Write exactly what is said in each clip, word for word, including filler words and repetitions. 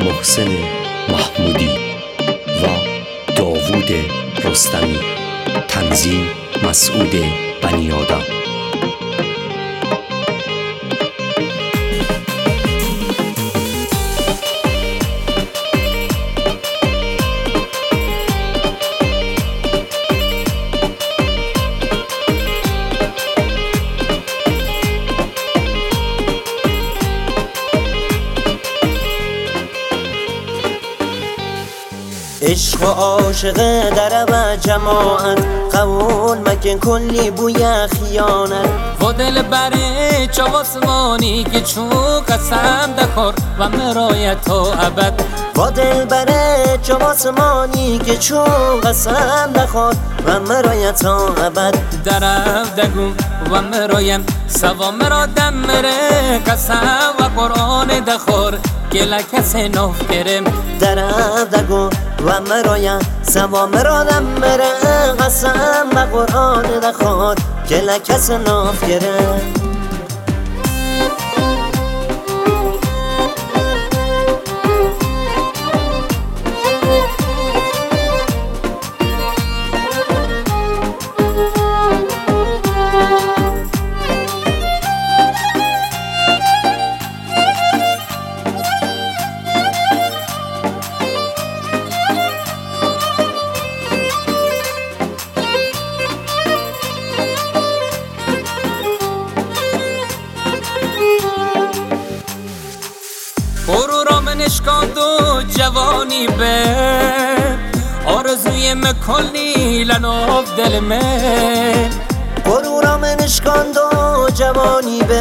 محسن محمودی و داوود رستمی. تنظیم مسعود بنیادم. عشق و عاشق در و جماعت قبول مکن کلی بوی خیانت و دل بره چواسمانی که چون قسم دخور و مرایت تو ابد و دل بره چواسمانی که چون قسم دخور و مرایت تو ابد درف دگو و مرایم سوا مرا دم مره قسم و قرآن دخور گله کسی نوف کرم درف دگو و مرایم سوا مرا دم مره قسم و قرآن دخور گله کسی نوف کرم. غرورم نشکاند و جوانی به آرزوی مکلی لناف دل من غرورم نشکاند و جوانی به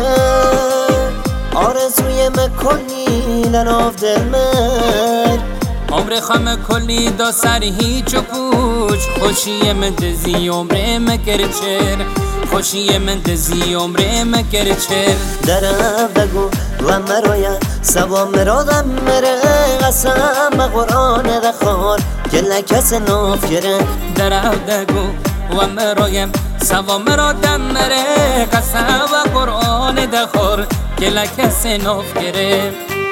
آرزوی مکلی لناف دل من عمر خم کلی دا سر هیچ و پوچ خوشی من دزی عمر مکرچر خوشی من دزی عمر مکرچر درف دگو و مرایم سوا مرا دم مره قسم و قرآن دخور گله کس نوف گره درف دگو و مرایم سوا مرا دم مره قسم و قرآن دخور گله کس نوف گره.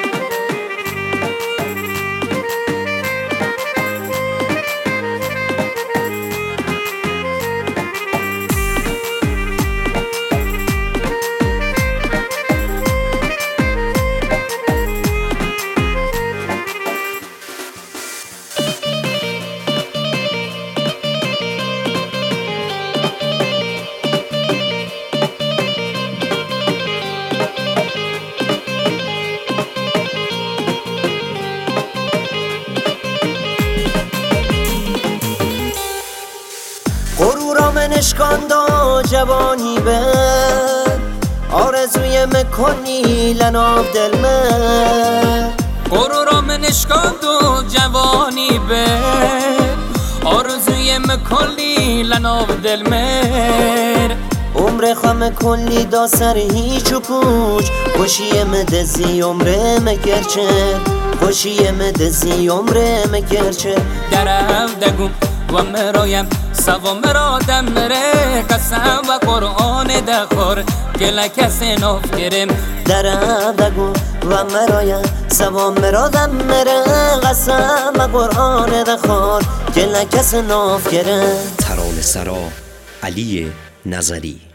غرورم نشکاند و جوانی به آرزوی مکنی لناف دل من غرورم نشکاند و جوانی به آرزوی مکلی لناف دل من عمر خم کلی دا سر هیچ و پوچ خوشی مدزی عمر مکرچه خوشی مدزی عمر مکرچه درف دگو و مرایم سوا مرا دم مره قسم و قرآن دخور گله کسی نوف کرم درف دگو و مرایم سوا مرا دم مره قسم و قرآن دخور گله کسی نوف کرم. ترانه سرا علی نظری.